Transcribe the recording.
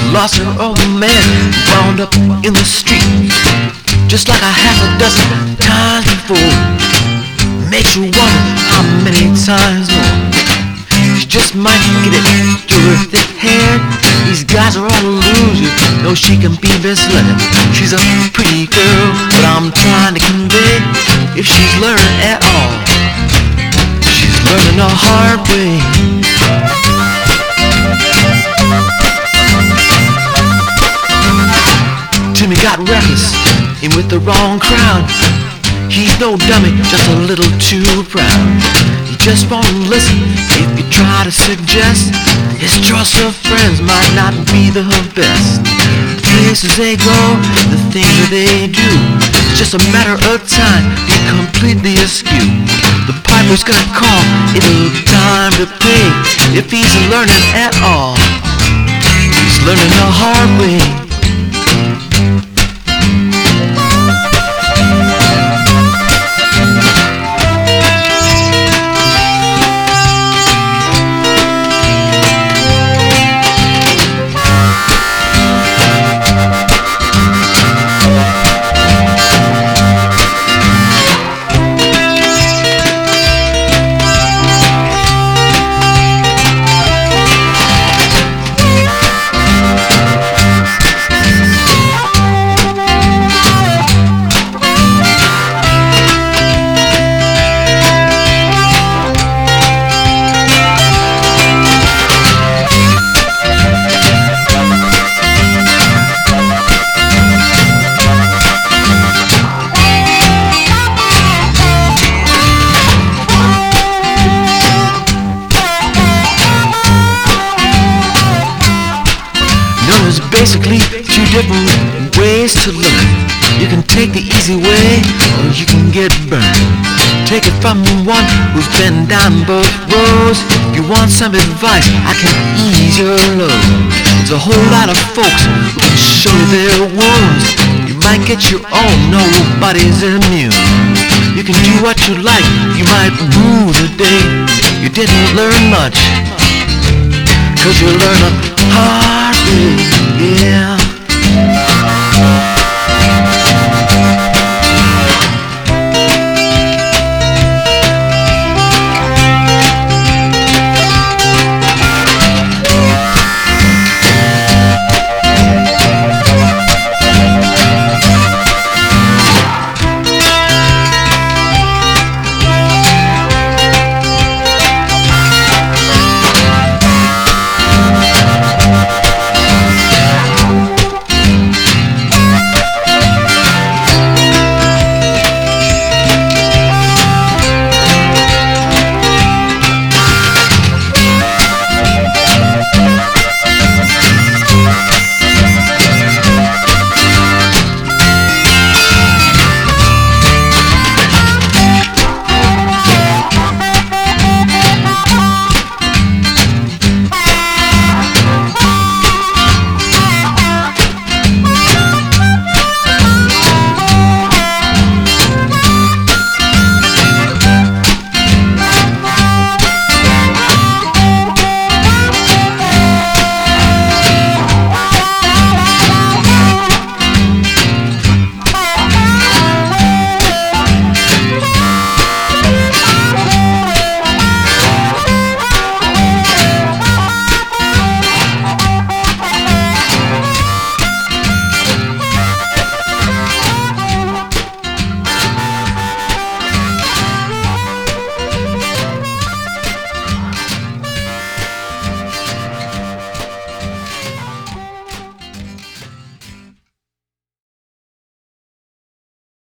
lost her old man, wound up in the street, just like a half a dozen times before. Makes you wonder how many times more. She just might get it through her thick hair. These guys are all losers, know she can be misled. She's a pretty girl, but I'm trying to convey, if she's learning at all, she's learning the hard way. Timmy got reckless and with the wrong crowd. He's no dummy, just a little too proud. He just won't listen if you try to suggest his trust of friends might not be the best. The places they go, the things that they do, it's just a matter of time, be completely askew. The piper's gonna call, it'll be time to pay. If he's learning at all, he's learning the hard way. There's basically two different ways to learn. You can take the easy way, or you can get burned. Take it from one who's been down both roads. If you want some advice, I can ease your load. There's a whole lot of folks who can show you their wounds. You might get your own, nobody's immune. You can do what you like, you might rue the day you didn't learn much, 'cause you learn a hard way, yeah.